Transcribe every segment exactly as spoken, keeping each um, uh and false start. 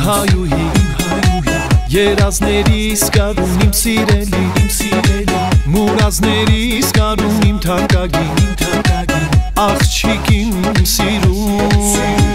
հայուհի երազներիս կարում իմ սիրելի իմ սիրելի մուրազներիս կարում իմ թանկագին իմ թանկագին աղջիկ իմ սիրում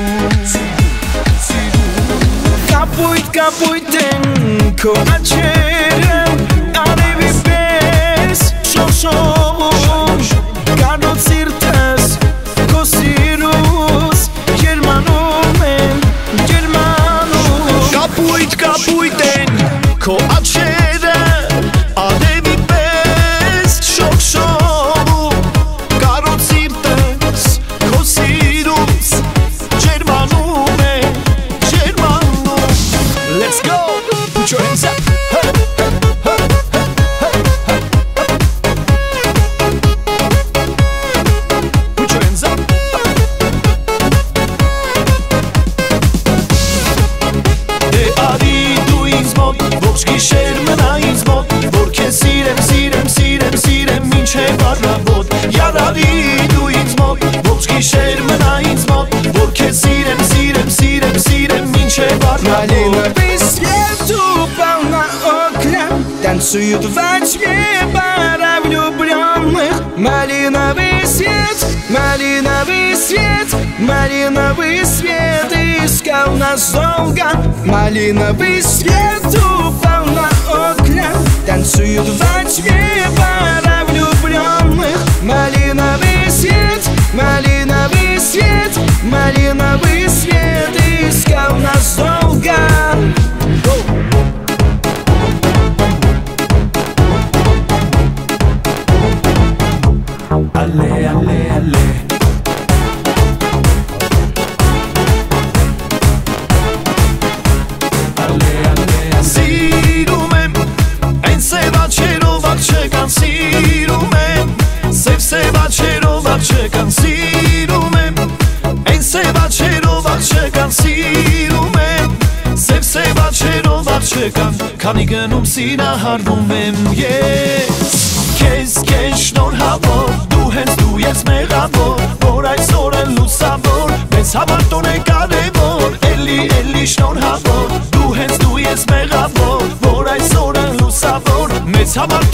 կապույտ կապույտ են քո աչքերը արևի պես շոշովում կարոտ սիրտս քո սիրուս ջերմանում են ջերմանում կապույտ կապույտ են քո աչքերը արևի պես շոշովում կարոտ սիրտս քո սիրուս ջերմանում են ջերմանում Let's go put your hands up Ողջ գիշեր մնա ինձ մոտ Որ քեզ սիրեմ, սիրեմ, սիրեմ, սիրեմ մինչև առավոտ Յարարի դու ինձ մոտ Ողջ գիշեր մնա ինձ մոտ Որ քեզ սիրեմ, սիրեմ, սիրեմ, сирем мինչև առավոտ Малиновый свет упал на окна Танцуют во тьме пара влюбленных Малиновый свет, малиновый свет Малиновый свет искал нас долго Малиновый свет упал на окна Танцуют во тьме пара влюбленных Малиновый свет, малиновый свет Малиновый свет искал нас долго Ale, ale, ale Սիրում եմ Այն սև աչերով աչեկան Սիրում եմ Սև սև աչերով աչեկան Սիրում եմ Այն սև աչերով աչեկան Սիրում եմ Սև սև աչերով աչեկան Քանի գնում սիրահարվում եմ ես Քեզ քեզ շնորհավոր Դու հենց դու ես մեղավոր Որ այսօր են լուսավոր Մեզ համար տոն է կարևոր Էլի էլի շնորհավոր Դու հենց դու ես մեղավոր Որ այսօր են լուսավոր Մեզ համար